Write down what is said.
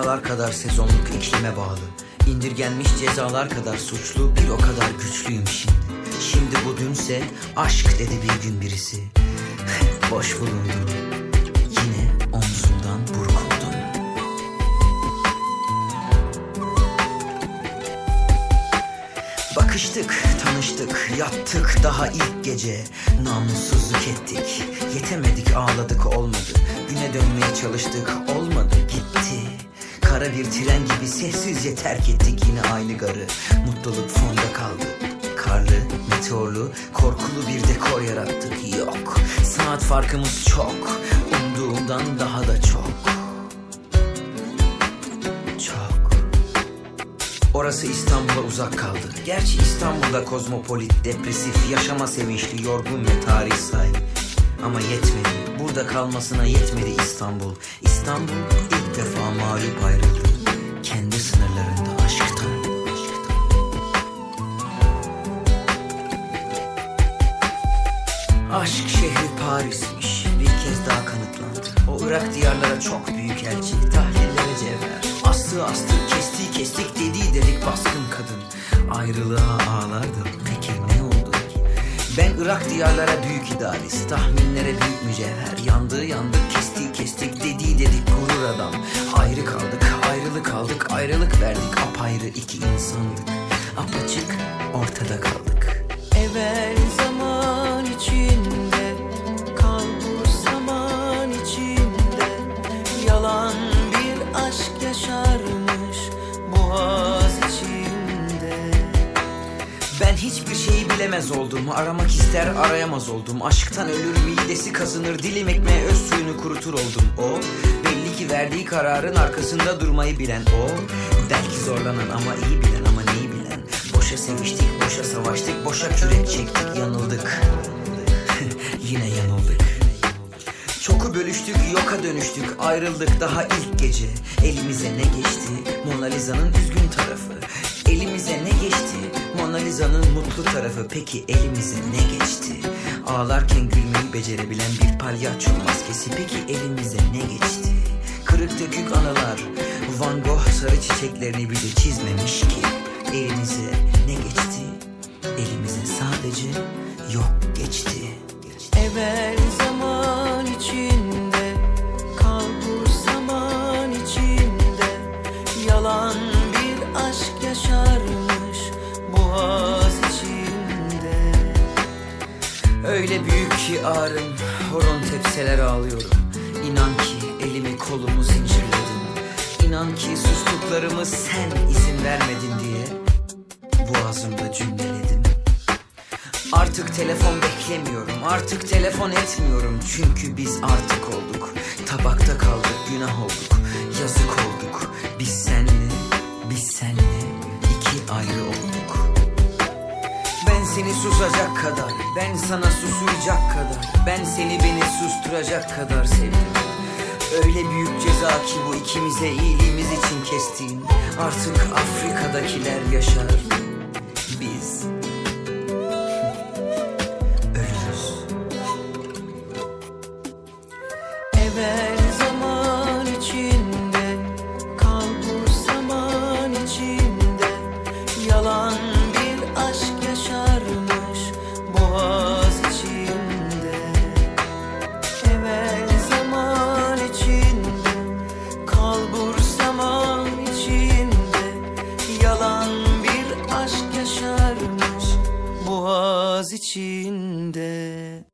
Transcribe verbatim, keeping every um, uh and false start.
havalar kadar sezonluk iklime bağlı. İndirgenmiş cezalar kadar suçlu, bir o kadar güçlüyüm şimdi. Şimdi bu dünse aşk dedi bir gün birisi. Boş bulundum, yine omzumdan burkuldum. Bakıştık, tanıştık, yattık daha ilk gece. Namussuzluk ettik, yetemedik, ağladık, olmadı. Güne dönmeye çalıştık, olmadı, gitti. Kara bir tren gibi sessizce terk ettik yine aynı garı. Mutluluk fonda kaldı. Karlı, meteorlu, korkulu bir dekor yarattık. Yok, saat farkımız çok, umduğumdan daha da çok. Çok. Orası İstanbul'a uzak kaldı. Gerçi İstanbul'da kozmopolit, depresif, yaşama sevinçli, yorgun ve tarih sahibi. Ama yetmedi. Burada kalmasına yetmedi İstanbul. İstanbul ilk defa mağlup ayrıldı. Kendi sınırlarında aşktan. Aşk şehri Paris'miş. Bir kez daha kanıtlandı. O Irak diyarlara çok büyük elçi. Tahlillere cevher. Astığı astık, kestiği kestik, dediği dedik baskın kadın. Ayrılığa ağlardı. Peki ne oldu? Ben Irak diyarlara büyük idealist, tahminlere büyük mücevher. Yandığı yandık, kestiği kestik, dediği dedik gurur adam. Ayrı kaldık, ayrılık kaldık, ayrılık verdik. Apayrı iki insandık, apaçık ortada kaldık. Evvel zaman içinde, kal bu zaman içinde. Yalan bir aşk yaşarmış boğaz içinde. Ben hiçbir şeyi bilemez oldum, aramak ister arayamaz oldum. Aşktan ölür midesi kazınır, dilim ekmeğe öz suyunu kurutur oldum. O belli ki verdiği kararın arkasında durmayı bilen o. Belki zorlanan ama iyi bilen, ama neyi bilen. Boşa seviştik, boşa savaştık, boşa kürek çektik, yanıldık. Yine yanıldık. Çoku bölüştük, yoka dönüştük, ayrıldık daha ilk gece. Elimize ne geçti? Mona Lisa'nın üzgün tarafı. Elimize ne geçti? Mona Lisa'nın mutlu tarafı. Peki elimize ne geçti? Ağlarken gülmeyi becerebilen bir palyaço maskesi. Peki elimize ne geçti? Kırık dökük anılar. Van Gogh sarı çiçeklerini bile çizmemiş ki. Elimize ne geçti? Elimize sadece yok geçti. Evvel zaman içinde, kal bu zaman içinde. Yalan bir aşk yaşarmış boğaz içinde. Öyle büyük ki ağrım, horon tepseler ağlıyorum. İnan ki elimi kolumu zincirledim. İnan ki sustuklarımı sen izin vermedin diye boğazımda cümleledim. Artık telefon beklemiyorum, artık telefon etmiyorum. Çünkü biz artık olduk, tabakta kaldık, günah olduk, yazık olduk. Biz senle, biz senle iki ayrı olduk. Ben seni susacak kadar, ben sana susuyacak kadar, ben seni beni susturacak kadar sevdim. Öyle büyük ceza ki bu, ikimize iyiliğimiz için kestiğin. Artık Afrika'dakiler yaşar, biz ölürüz. Evvel zaman içinde, kal bu zaman içinde. Yalan bir aşk yaşarmış boğaz içinde. Evvel zaman içinde, kal bu zaman içinde. Yalan bir aşk yaşarmış boğaz içinde.